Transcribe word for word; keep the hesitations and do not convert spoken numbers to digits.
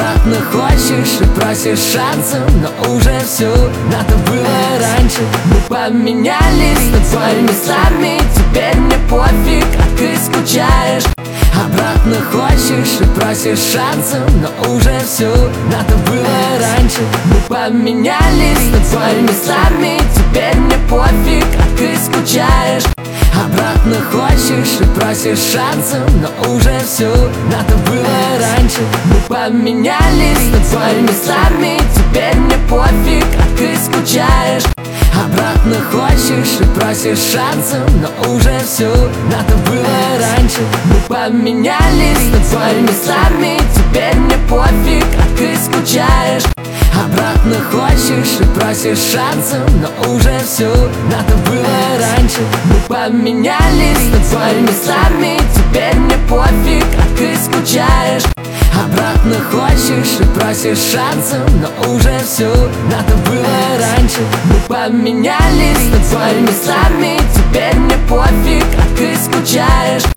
Обратно хочешь и просишь шансов, но уже все надо было раньше. Мы поменялись с тобой местами, теперь мне пофиг, а ты скучаешь. Обратно хочешь и просишь шансов, но уже все надо было раньше. Мы поменялись с тобой местами, теперь мне пофиг, а ты скучаешь. Обратно хочешь и просишь шансов, но уже все надо было раньше. Мы поменялись с тобой местами, теперь мне пофиг, а ты скучаешь. Обратно хочешь и просишь шансов, но уже все надо было раньше. Мы поменялись с тобой местами, теперь мне пофиг, а ты скучаешь. Обратно хочешь и просишь шансов, но уже все надо было раньше. Мы поменялись с тобой местами, теперь мне пофиг, а ты скучаешь. Обратно хочешь и просишь шансов, но уже все надо было раньше. Мы поменялись с тобой местами,